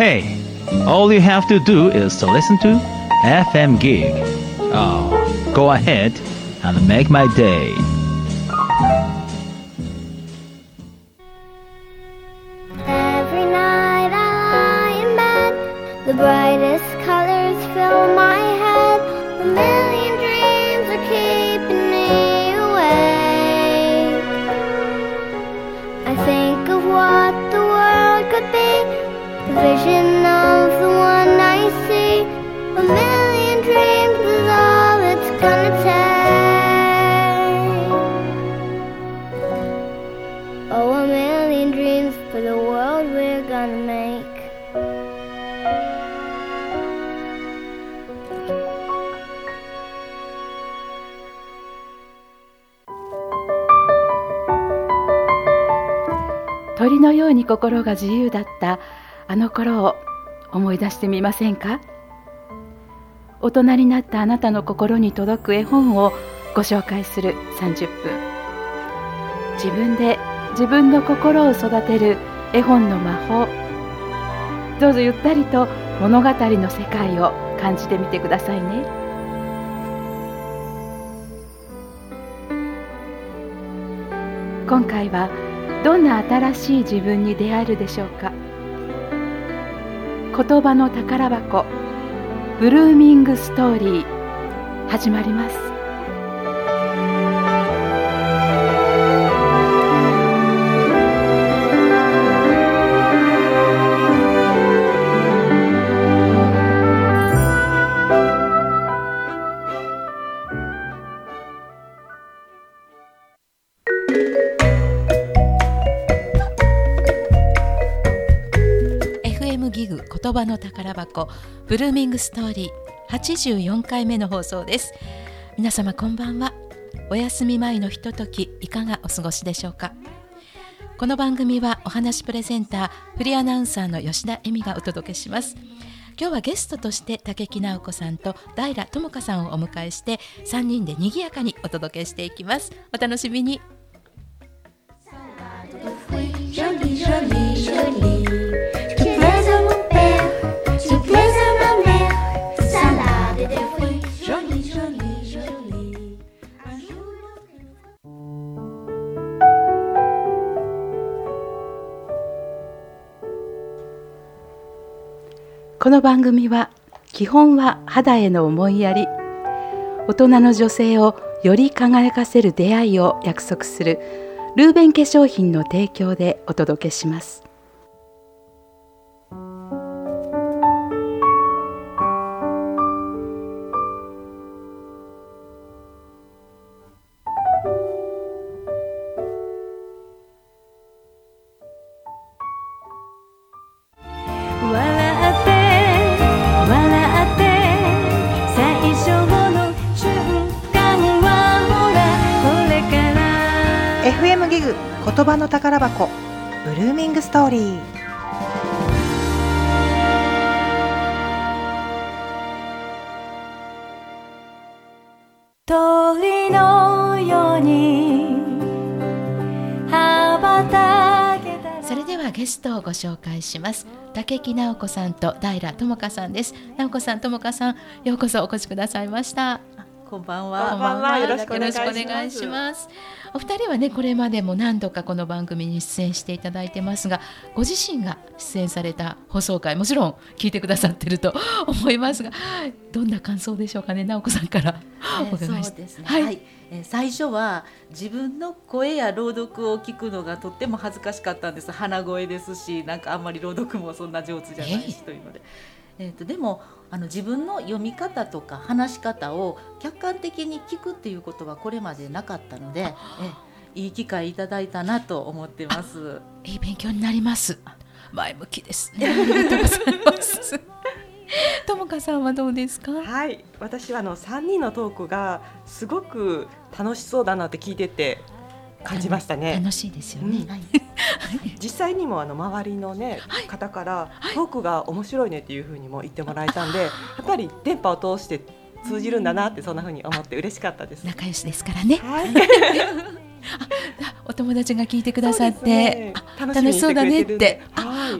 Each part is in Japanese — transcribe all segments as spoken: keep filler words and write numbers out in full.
Hey, all you have to do is to listen to エフエム Gig. Oh, go ahead and make my day. Every night I lie in bed, the brightest colors fill my head. A million dreams are keeping me awake. I think of what the world could be, the vision of the one I see. A million dreams is all it's gonna take. Oh, a million dreams for the world we're gonna make. 鳥のように心が自由だったあの頃を思い出してみませんか？大人になったあなたの心に届く絵本をご紹介するさんじゅっぷん。自分で自分の心を育てる絵本の魔法。どうぞゆったりと物語の世界を感じてみてくださいね。今回はどんな新しい自分に出会えるでしょうか。言葉の宝箱、ブルーミングストーリー、始まります。ギグ言葉の宝箱ブルーミングストーリーはちじゅうよんかいめの放送です。皆様こんばんは。お休み前のひとときいかがお過ごしでしょうか。この番組はお話プレゼンターフリーアナウンサーの吉田恵美がお届けします。今日はゲストとして竹木直子さんと平智香さんをお迎えしてさんにんで賑やかにお届けしていきます。お楽しみに。この番組は基本は肌への思いやり、大人の女性をより輝かせる出会いを約束するルーベン化粧品の提供でお届けします。 エフエム ギグ言葉の宝箱ブルーミングストーリー。 鳥のように羽ばたけた。 それではゲストをご紹介します。竹木直子さんと平智香さんです。直子さん、智香さん、ようこそお越しくださいました。 こんばんは。 こんばんは。よろしくお願いします。 よろしくお願いします。お二人はね、これまでも何度かこの番組に出演していただいてますが、ご自身が出演された放送回、もちろん聞いてくださってると思いますが、どんな感想でしょうかね。直子さんからお伺いして。 そうですね。 はい。 はい、えー、最初は自分の声や朗読を聞くのがとっても恥ずかしかったんです。鼻声ですし、なんかあんまり朗読もそんな上手じゃないしというので。えーと、でもあの自分の読み方とか話し方を客観的に聞くっていうことはこれまでなかったので、えいい機会いただいたなと思ってます。 いい勉強になります。前向きですね。ありがとうございます智香さんはどうですか。 はい、私はあのさんにんのトークがすごく楽しそうだなって聞いてて感じましたね。 楽しいですよね、うん、 実際にもあの周りの、ねはい、方からトークが面白いねっていう風にも言ってもらえたんで、やっぱり電波を通して通じるんだなってそんな風に思って嬉しかったです。 仲良しですからね、はい、お友達が聞いてくださって、ね、楽しそうだねって、はい、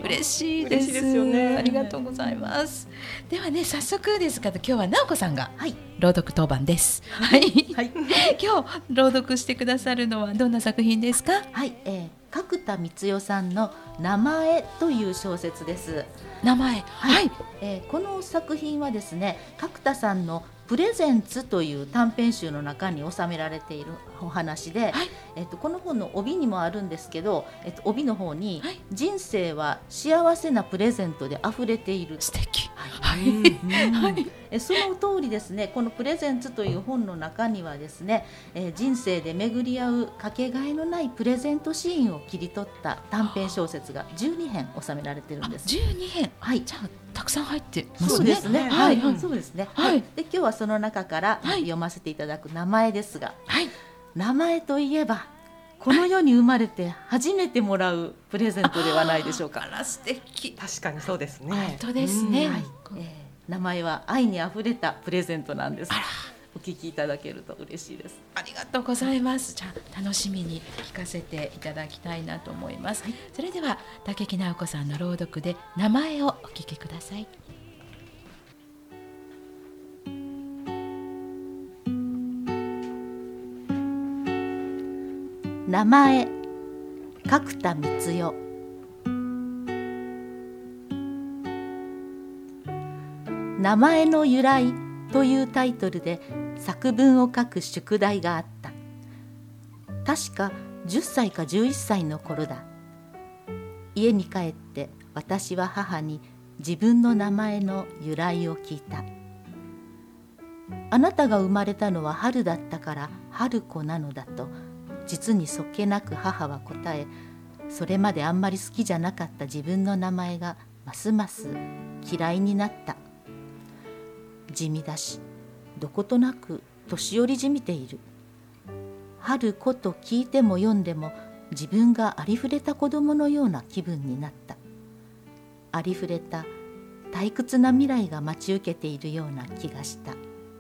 嬉しいです。 嬉しいですよね。 ありがとうございます。ではね、早速ですが今日は直子さんがはい朗読当番です。はい、 はい今日朗読してくださるのはどんな作品ですか？ はいえー、角田光代さんの名前という小説です。 名前、はい、 えー、この作品はですね、角田さんのプレゼンツという短編集の中に収められているお話で、 はい、 えっと、この本の帯にもあるんですけど、えっと、帯の方に、 はい、 人生は幸せなプレゼントであふれている。 素敵。 はい、はい、えその通りですね。このプレゼンツという本の中にはですね、えー、人生で巡り合うかけがえのないプレゼントシーンを切り取った短編小説がじゅうにへん収められているんです。 じゅうにへん、 はい、 じゃあたくさん入ってますね。 そうですね。はい、はい、そうですね。 はい、 で今日はその中から読ませていただく名前ですが、 はい、 名前といえばこの世に生まれて初めてもらうプレゼントではないでしょうか。 あら素敵。 確かにそうですね。 本当ですね。 はい、えー、名前は愛にあふれたプレゼントなんです。 あら、 お聞きいただけると嬉しいです。 ありがとうございます。じゃあ楽しみに聞かせていただきたいなと思います。はい、それでは武木直子さんの朗読で名前をお聞きください。 名前、角田光代。名前の由来というタイトルで作文を書く宿題があった。確かじゅっさいかじゅういっさいの頃だ。家に帰って私は母に自分の名前の由来を聞いた。あなたが生まれたのは春だったから春子なのだと実にそっけなく母は答え、それまであんまり好きじゃなかった自分の名前がますます嫌いになった。地味だし、どことなく年寄りじみている。春子と聞いても読んでも自分がありふれた子供のような気分になった。ありふれた退屈な未来が待ち受けているような気がした。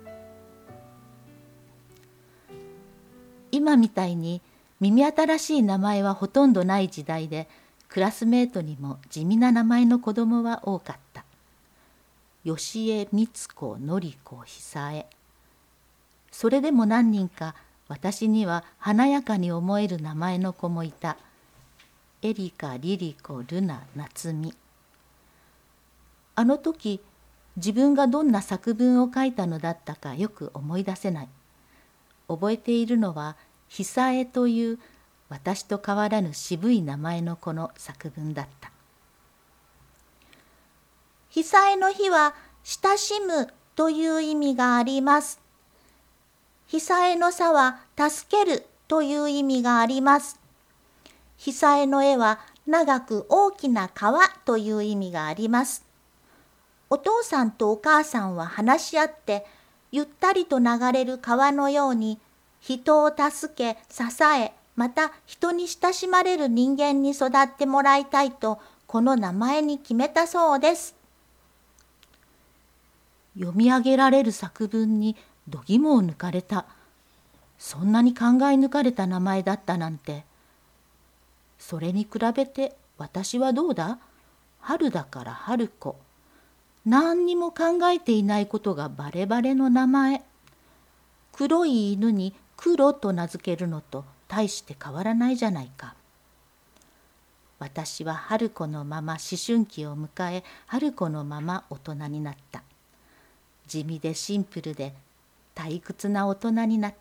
今みたいに耳新しい名前はほとんどない時代で、クラスメートにも地味な名前の子供は多かった。吉江、光子、典子、久江。それでも何人か私には華やかに思える名前の子もいた。エリカ、リリコ、ルナ、夏美。あの時自分がどんな作文を書いたのだったかよく思い出せない。覚えているのは久江という私と変わらぬ渋い名前の子の作文だった。久江の日は親しむという意味があります。久江のさは助けるという意味があります。久江の絵は長く大きな川という意味があります。お父さんとお母さんは話し合ってゆったりと流れる川のように人を助け支え、また人に親しまれる人間に育ってもらいたいとこの名前に決めたそうです。読み上げられる作文に度肝を抜かれた。そんなに考え抜かれた名前だったなんて。それに比べて私はどうだ？春だから春子。何にも考えていないことがバレバレの名前。黒い犬に黒と名付けるのと大して変わらないじゃないか。私は春子のまま思春期を迎え、春子のまま大人になった。地味でシンプルで退屈な大人になった。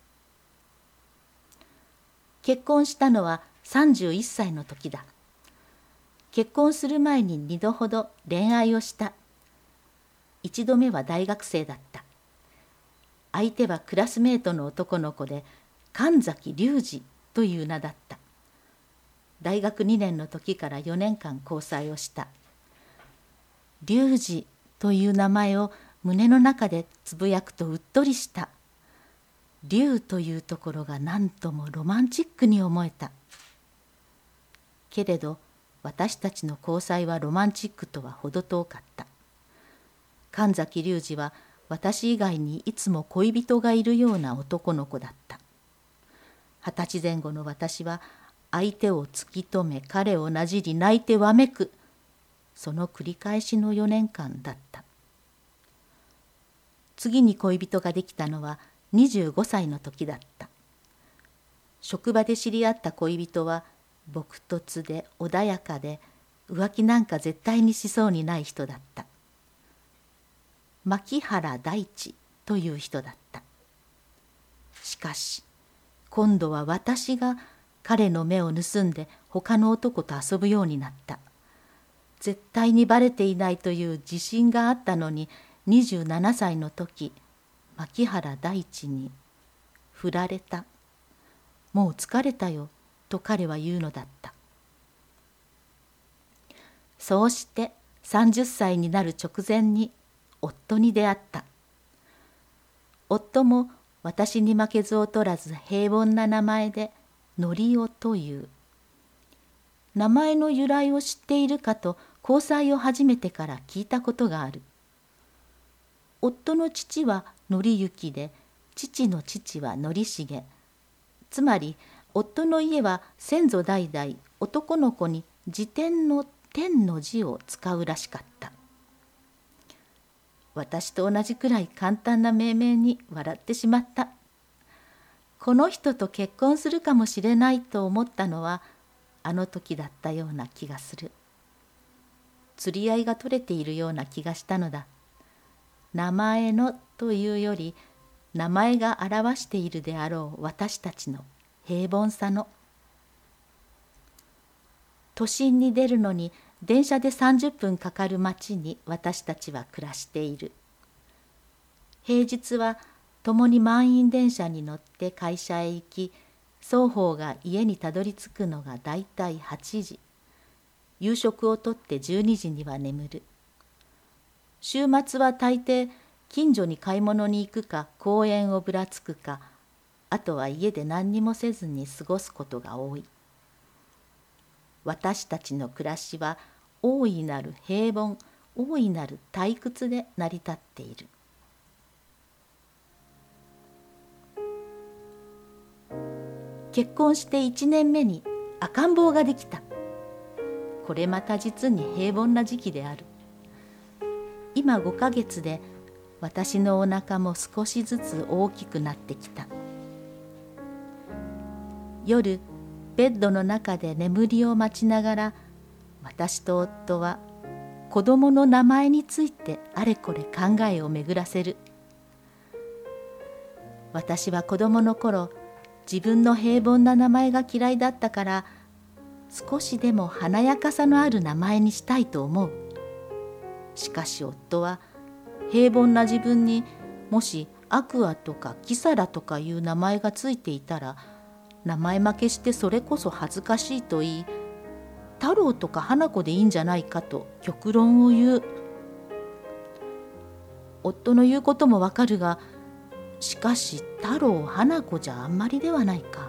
結婚したのはさんじゅういっさいの時だ。結婚する前ににどほど恋愛をした。一度目は大学生だった。相手はクラスメートの男の子で神崎隆二という名だった。大学にねんの時からよねんかん交際をした。隆二という名前を胸の中でつぶやくとうっとりした。龍というところが何ともロマンチックに思えた。けれど私たちの交際はロマンチックとは程遠かった。神崎隆二は私以外にいつも恋人がいるような男の子だった。二十歳前後の私は相手を突き止め彼をなじり泣いてわめく、その繰り返しのよねんかんだった。次に恋人ができたのはにじゅうごさいの時だった。職場で知り合った恋人は朴訥で穏やかで浮気なんか絶対にしそうにない人だった。牧原大地という人だった。しかし今度は私が彼の目を盗んで他の男と遊ぶようになった。絶対にバレていないという自信があったのに、にじゅうななさいの時、牧原大地に振られた。もう疲れたよと彼は言うのだった。そうしてさんじゅっさいになる直前に夫に出会った。夫も私に負けず劣らず平凡な名前でのりおという。名前の由来を知っているかと交際を始めてから聞いたことがある。夫の父は則之で、父の父は則重。つまり夫の家は先祖代々男の子に字典の天の字を使うらしかった。私と同じくらい簡単な命名に笑ってしまった。この人と結婚するかもしれないと思ったのはあの時だったような気がする。釣り合いが取れているような気がしたのだ。名前のというより、名前が表しているであろう私たちの平凡さの。都心に出るのに電車でさんじゅっぷんかかる町に私たちは暮らしている。平日は共に満員電車に乗って会社へ行き、双方が家にたどり着くのがだいたいはちじ。夕食をとってじゅうにじには眠る。週末は大抵近所に買い物に行くか公園をぶらつくか、あとは家で何にもせずに過ごすことが多い。私たちの暮らしは大いなる平凡、大いなる退屈で成り立っている。結婚していちねんめに赤ん坊ができた。これまた実に平凡な時期である。今ごかげつで私のお腹も少しずつ大きくなってきた。夜ベッドの中で眠りを待ちながら、私と夫は子供の名前についてあれこれ考えを巡らせる。私は子供の頃、自分の平凡な名前が嫌いだったから、少しでも華やかさのある名前にしたいと思う。しかし夫は平凡な自分にもしアクアとかキサラとかいう名前がついていたら、名前負けしてそれこそ恥ずかしいと言い、太郎とか花子でいいんじゃないかと極論を言う。夫の言うこともわかるが、しかし太郎花子じゃあんまりではないか。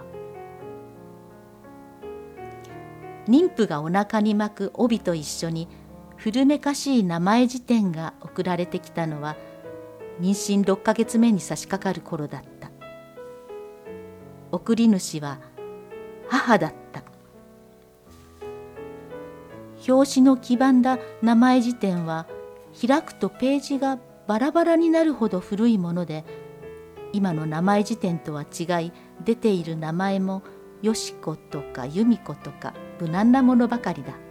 妊婦がお腹に巻く帯と一緒に古めかしい名前辞典が送られてきたのは妊娠ろっかげつめに差し掛かる頃だった。送り主は母だった。表紙の黄ばんだ名前辞典は開くとページがバラバラになるほど古いもので、今の名前辞典とは違い、出ている名前もよしことか由美子とか無難なものばかりだ。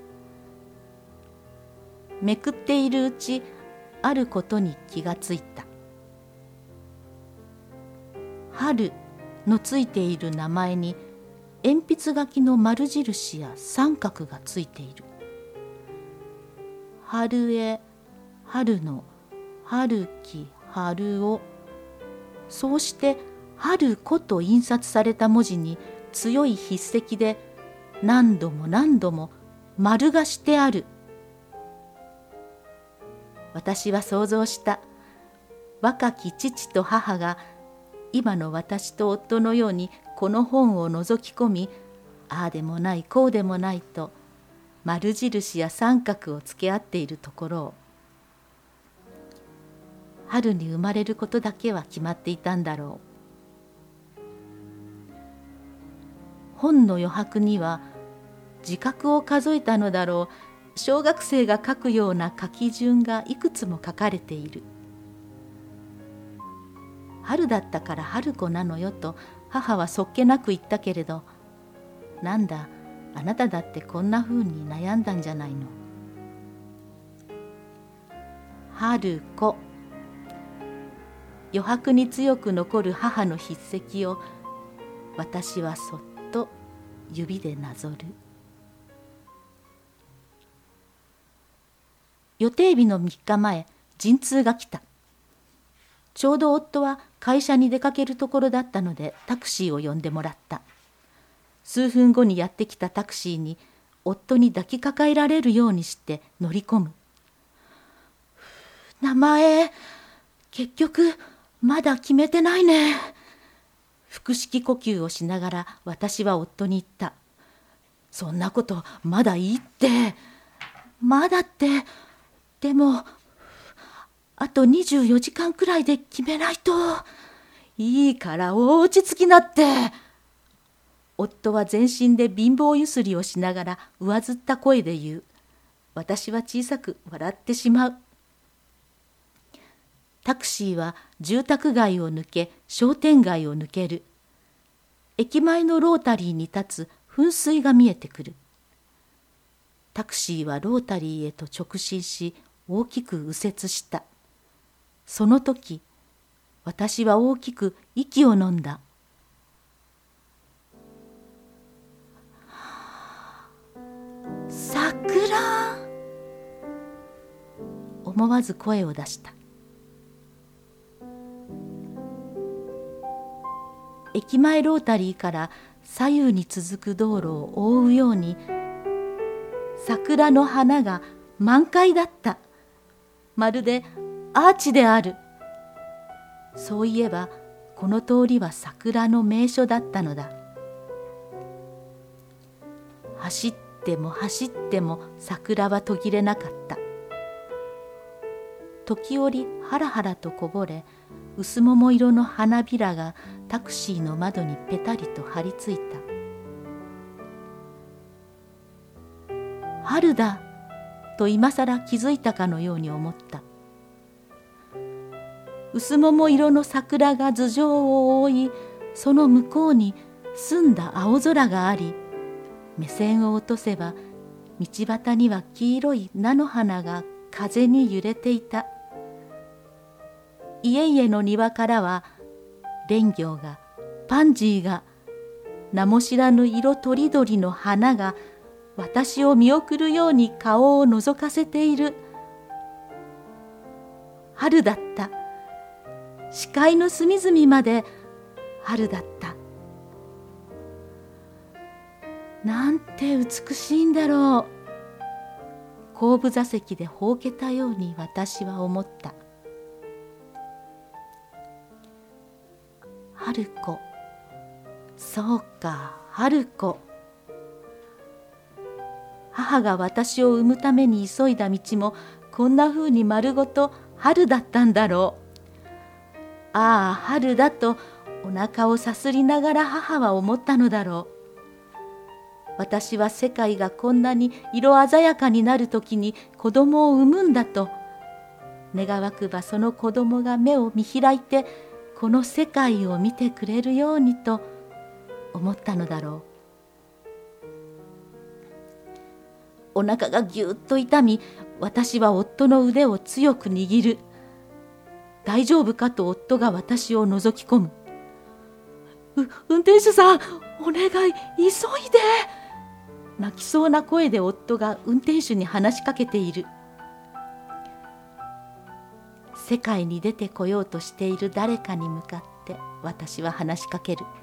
めくっているうち、あることに気がついた。春のついている名前に鉛筆書きの丸印や三角がついている。春へ、春の、春樹、春を。そうして春子と印刷された文字に強い筆跡で何度も何度も丸がしてある。私は想像した。若き父と母が今の私と夫のようにこの本を覗き込み、ああでもないこうでもないと丸印や三角をつけ合っているところを。春に生まれることだけは決まっていたんだろう。 本の余白には字画を数えたのだろう小学生が書くような書き順がいくつも書かれている。春だったから春子なのよと母はそっけなく言ったけれど、なんだあなただってこんなふうに悩んだんじゃないの。春子。余白に強く残る母の筆跡を私はそっと指でなぞる。予定日のみっかまえ、陣痛が来た。ちょうど夫は会社に出かけるところだったのでタクシーを呼んでもらった。数分後にやってきたタクシーに夫に抱きかかえられるようにして乗り込む。名前、結局まだ決めてないね。腹式呼吸をしながら私は夫に言った。そんなことまだいいって。まだって、でもあとにじゅうよじかんくらいで決めないと。いいから落ち着きなって。夫は全身で貧乏ゆすりをしながら上ずった声で言う。私は小さく笑ってしまう。タクシーは住宅街を抜け商店街を抜ける。駅前のロータリーに立つ噴水が見えてくる。タクシーはロータリーへと直進し大きく右折した。その時私は大きく息を飲んだ。桜。思わず声を出した。駅前ロータリーから左右に続く道路を覆うように桜の花が満開だった。まるでアーチである。そういえばこの通りは桜の名所だったのだ。走っても走っても桜は途切れなかった。時折ハラハラとこぼれ、薄桃色の花びらがタクシーの窓にぺたりと張り付いた。春だと今さら気づいたかのように思った。薄桃色の桜が頭上を覆い、その向こうに澄んだ青空があり、目線を落とせば道端には黄色い菜の花が風に揺れていた。家々の庭からは蓮魚がパンジーが名も知らぬ色とりどりの花が私を見送るように顔を覗かせている。春だった。視界の隅々まで春だった。なんて美しいんだろう。後部座席でほうけたように私は思った。春子。そうか、春子。母が私を産むために急いだ道もこんなふうに丸ごと春だったんだろう。ああ、春だとお腹をさすりながら母は思ったのだろう。私は世界がこんなに色鮮やかになるときに子供を産むんだと。願わくばその子供が目を見開いてこの世界を見てくれるようにと思ったのだろう。お腹がぎゅっと痛み、私は夫の腕を強く握る。大丈夫かと夫が私を覗き込む。う、運転手さん、お願い、急いで。泣きそうな声で夫が運転手に話しかけている。世界に出てこようとしている誰かに向かって私は話しかける。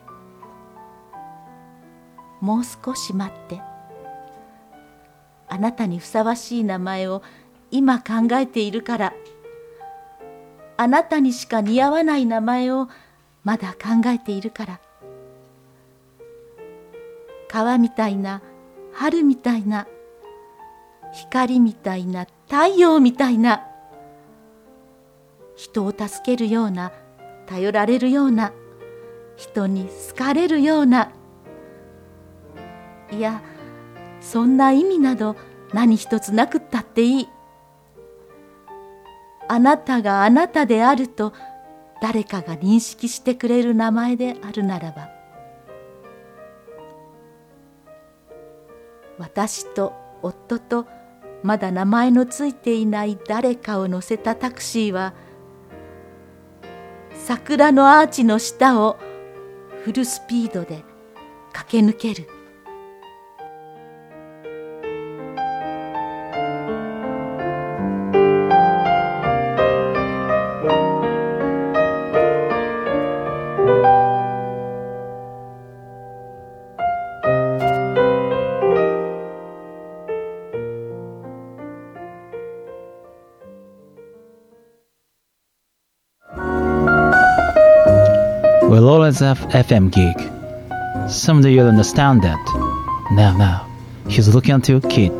もう少し待って。あなたにふさわしい名前を今考えているから。あなたにしか似合わない名前をまだ考えているから。川みたいな、春みたいな、光みたいな、太陽みたいな、人を助けるような、頼られるような、人に好かれるような、 いや、そんな意味など何一つなくったっていい。あなたがあなたであると誰かが認識してくれる名前であるならば、私と夫とまだ名前のついていない誰かを乗せたタクシーは、桜のアーチの下をフルスピードで駆け抜ける。 We'll always have F M gig. Someday you'll understand that. Now, now, he's looking at your kid.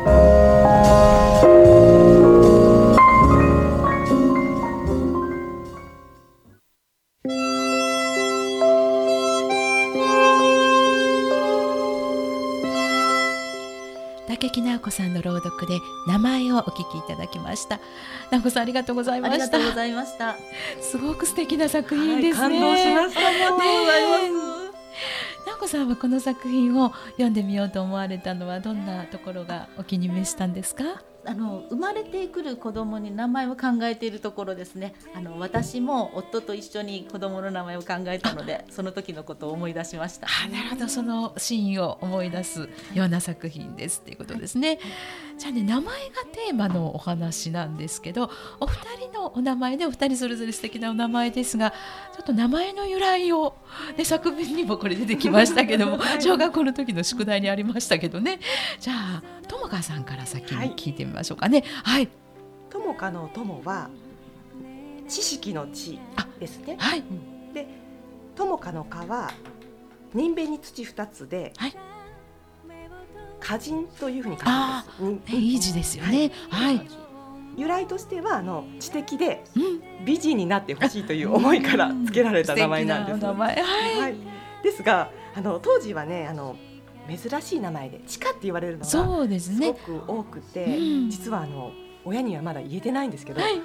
竹木直子さんの朗読で名前をお聞きいただきました。直子さん、ありがとうございました。 ありがとうございました。 すごく素敵な作品ですね。 はい、感動しました。ありがとうございます。 直子さんはこの作品を読んでみようと思われたのはどんなところがお気に召したんですか？ あの生まれてくる子供に名前を考えているところですね。あの私も夫と一緒に子供の名前を考えたので、その時のことを思い出しました。 あ、なるほど、そのシーンを思い出すような作品ですということですね。じゃあね、名前がテーマのお話なんですけど、お二人のお名前でお二人それぞれ素敵なお名前ですが、ちょっと名前の由来を、ね、作文にもこれ出てきましたけども、小学校の時の宿題にありましたけどね。じゃあ友香さんから先に聞いてみましょうかね。はい。 友香の友は知識の知ですね。 はい。 で、友香の香は人弁に土二つで、はい、歌人というふうに書くんです。 いい字ですよね。はい。はい、 由来としてはあの知的で美人になってほしいという思いから付けられた名前なんです。 素敵なお名前。はい。 はい、ですが、あの当時はね、あの珍しい名前でチカって言われるのがすごく多くて、ね、うん、実はあの親にはまだ言えてないんですけど、はい、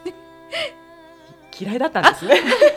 嫌いだったんですね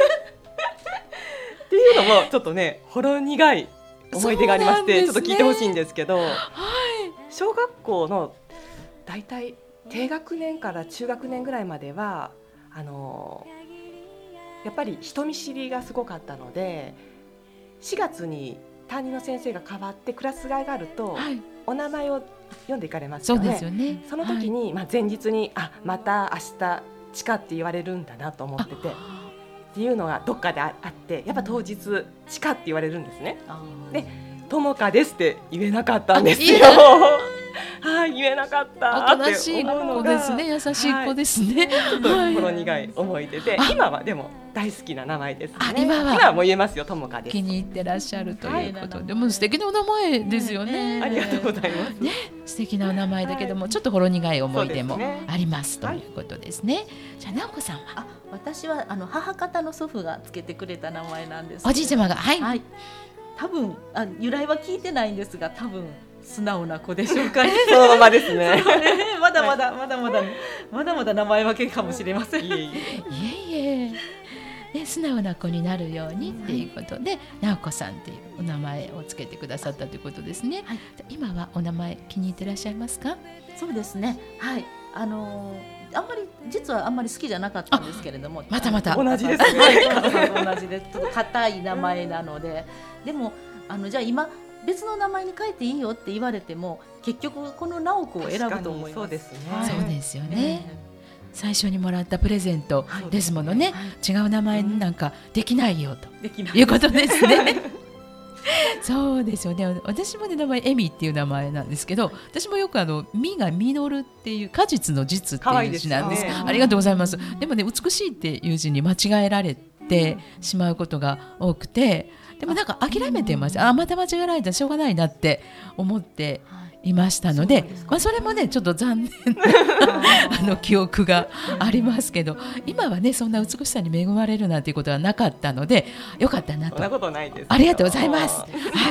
っていうのもちょっとね、ほろ苦い思い出がありまして、ね、ちょっと聞いてほしいんですけど、はい、小学校のだいたい低学年から中学年ぐらいまではあのやっぱり人見知りがすごかったので、しがつに担任の先生が変わってクラス替えがあると、はい、お名前を読んでいかれますよね。 そうですよね。 その時に、はい、まあ、前日にあまた明日チカって言われるんだなと思っててっていうのがどっかであって、やっぱ当日チカって言われるんですね。で、友香ですって言えなかったんですよはい、言えなかったって思うのが、おとなしい子ですね。優しい子ですね。 はい、ちょっとほろ苦い思い出で、はい、今はでも大好きな名前ですね。 今は、 今はもう言えますよ、友香です。 気に入ってらっしゃるということで、はい、でも素敵なお名前ですよね。 ありがとうございます、 ね、素敵なお名前だけども、はい、ちょっとほろ苦い思い出もありますということですね。はい、じゃあ直子さんは？ あ、私はあの母方の祖父がつけてくれた名前なんです。 おじいちゃまが、はい、はい、 多分あ由来は聞いてないんですが、多分素直な子でしょうかね。 そのままですね。 まだまだまだまだまだまだ名前分けかもしれません。いえいえ。 いえいえ。ね、素直な子になるようにっていうことで、直子さんっていうお名前をつけてくださったということですね。はい、今はお名前気に入ってらっしゃいますか？ そうですね。はい。あのー、あんまり実はあんまり好きじゃなかったんですけれども、 またまた同じですね。 同じでちょっと硬い名前なので、でもあのじゃあ今別の名前に変えていいよって言われても、結局この直子を選ぶと思います。 そうですね。 はい、そうですよね。ね、最初にもらったプレゼントですものね。はい、違う名前なんかできないよと、うん、いうことですね。そうですよね。私もね、名前エミっていう名前なんですけど、私もよくあの実が実るっていう果実の実っていう字なんです。ありがとうございます。でもね、美しいっていう字に間違えられてしまうことが多くて、でもなんか諦めてました。あ、また間違えられたらしょうがないなって思っていましたので、まあ、それもねちょっと残念なあの記憶がありますけど、今はねそんな美しさに恵まれるなんていうことはなかったのでよかったなと。 そんなことないです。 ありがとうございます。はい、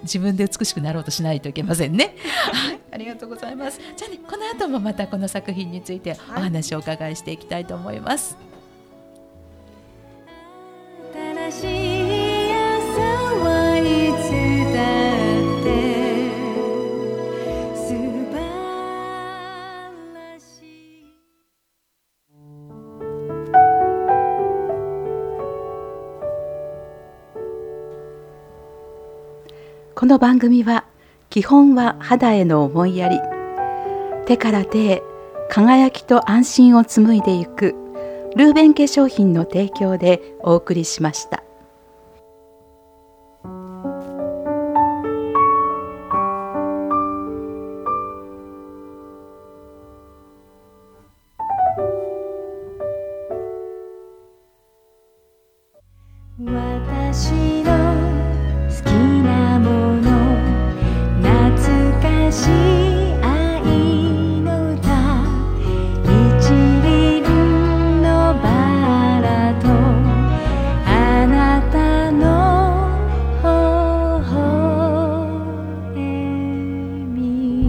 自分で美しくなろうとしないといけませんね。はい、ありがとうございます。じゃあね、この後もまたこの作品についてお話をお伺いしていきたいと思います。 新しい朝はいつだって素晴らしい。 この番組は基本は肌への思いやり、手から手へ輝きと安心を紡いでいくルーベン化粧品の提供でお送りしました。 私の好きなもの、懐かしい愛の歌、一輪のバラとあなたの微笑み。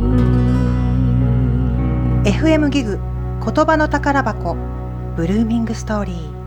エフエム ギグ言葉の宝箱ブルーミングストーリー。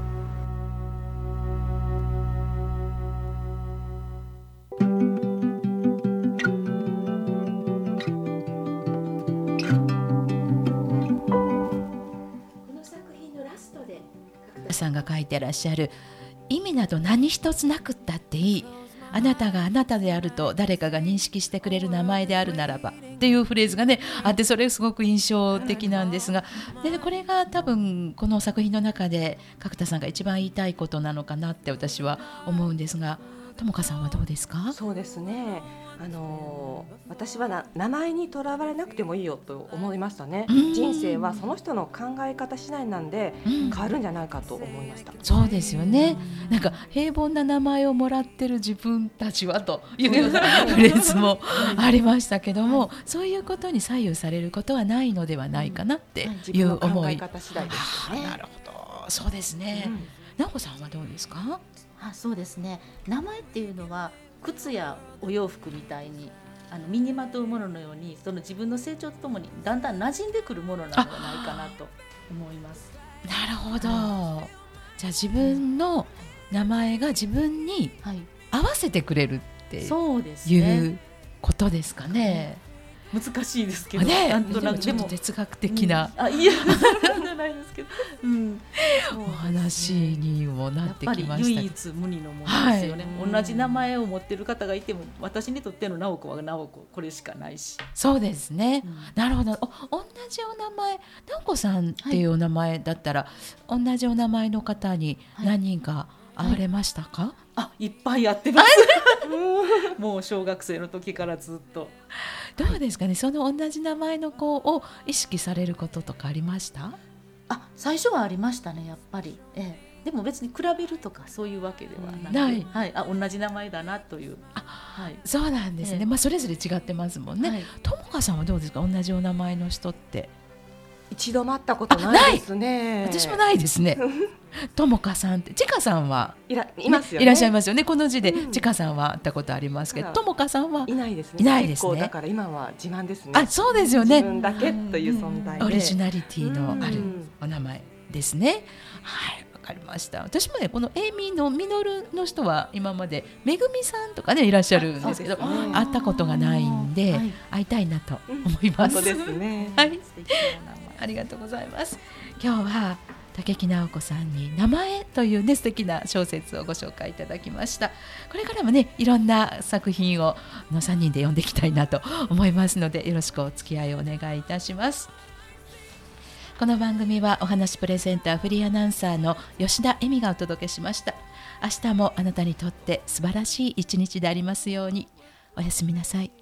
さんが書いてらっしゃる意味など何一つなくったっていい、あなたがあなたであると誰かが認識してくれる名前であるならばっていうフレーズがねあって、それすごく印象的なんですが、でこれが多分この作品の中で角田さんが一番言いたいことなのかなって私は思うんですが、友香さんはどうですか？ そうですね、あのー、私はな名前にとらわれなくてもいいよと思いましたね。人生はその人の考え方次第なんで変わるんじゃないかと思いました。 そうですよね。なんか平凡な名前をもらってる自分たちはというようなフレーズもありましたけども、そういうことに左右されることはないのではないかなっていう思い。 自分の考え方次第ですね。 なるほど、そうですね。うん、直子さんはどうですか？ あ、そうですね、名前っていうのは靴やお洋服みたいにあの身にまとうもののように、その自分の成長とともにだんだん馴染んでくるものなのではないかなと思います。 なるほど、はい、じゃあ自分の名前が自分に合わせてくれるっていうことですかね。 難しいですけど、 ね、 なんとなくでもちょっと哲学的な、 うん、あいやそうじゃないですけど、うん、ね、 お話にもなってきました。やっぱり唯一無二のものですよね、はい、同じ名前を持ってる方がいても私にとっての直子は直子、これしかないし。 そうですね、うん、なるほど。お同じお名前、直子さんっていうお名前だったら、はい、同じお名前の方に何人か会われましたか？はい、 あ、いっぱいやってますもう小学生の時からずっと。 どうですかね、その同じ名前の子を意識されることとかありました？ あ、最初はありましたね、やっぱり、ええ、でも別に比べるとかそういうわけではなくて、 ない、 はい、あ、同じ名前だなという。 あ、はい、そうなんですね、ええ、まあ、それぞれ違ってますもんね。はい、友香さんはどうですか、同じお名前の人って。 一度も会ったことないですね。 私もないですね友香さんって、ちかさんはいらいますよね、 いらっしゃいますよね。この字でちかさんは会ったことありますけど、友香さんはいないですね。 いないですね。 結構だから今は自慢ですね。 あ、そうですよね。 自分だけという存在で、 オリジナリティのあるお名前ですね。はい、わかりました。私もね、このエイミーのミノルの人は今までめぐみさんとかねいらっしゃるんですけど、ね、会ったことがないんで、はい、会いたいなと思います。 本当ですね。 はい、ありがとうございます。今日は竹木直子さんに名前というね素敵な小説をご紹介いただきました。これからもねいろんな作品をのさんにんで読んでいきたいなと思いますので、よろしくお付き合いをお願いいたします。この番組はお話プレゼンターフリーアナウンサーの吉田恵美がお届けしました。明日もあなたにとって素晴らしい一日でありますように。おやすみなさい。